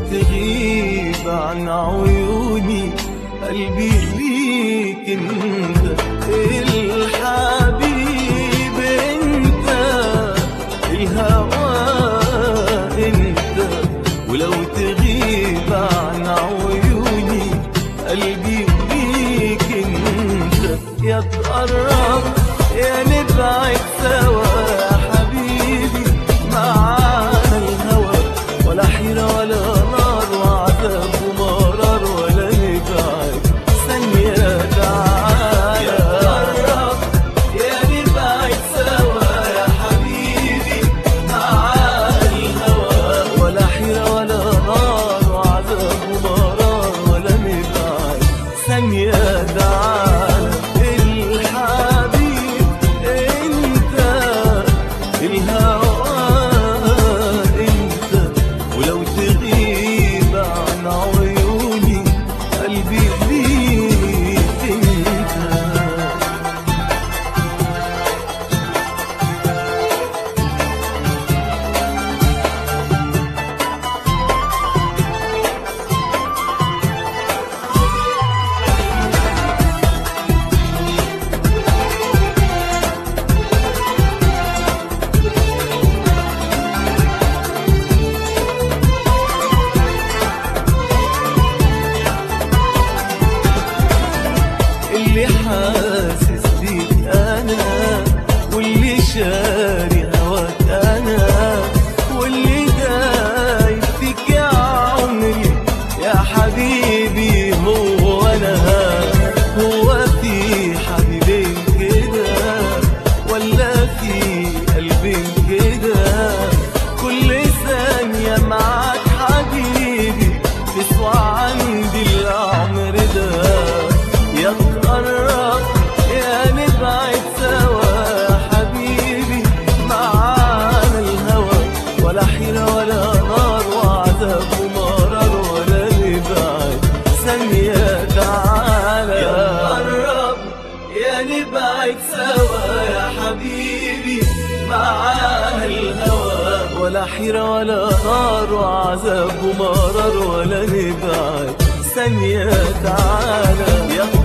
تغيب عن عيوني قلبي ليك انت الحبيب، انت الهوى انت، ولو تغيب عن عيوني قلبي ليك انت. يا تقرب يا نبعد سوا يا حبيبي، معانا الهوى ولا حيرة ولا نار وعذاب ومرار ولا نبعد ثانية. تعالى يا تقرب يا نبعد سوا يا حبيبي، معانا الهوى ولا حيرة ولا نار وعذاب ومرار ولا نبعد ثانية. تعالى الحبيب انت الهوى انت، ولو تغيب عن عيوني قلبي ليك انت. اللي حاسس بيك انا، واللي شاري هواك انا، واللي دايب فيك يا عمري يا حبيبي هو انا. هو في حبيبين كده ولا في قلبين كده؟ كل ثانية معاك حبيبي تسوى عندي العمر ده. يا تقرب يا نبعد سوا يا حبيبي، معانا الهوى ولا حيرة ولا نار وعذاب ومرار ولا نبعد ثانية. تعالى يا تقرب يا نبعد سوا يا حبيبي، معانا الهوى ولا حيرة ولا نار وعذاب ومرار ولا نبعد ثانية. تعالى يا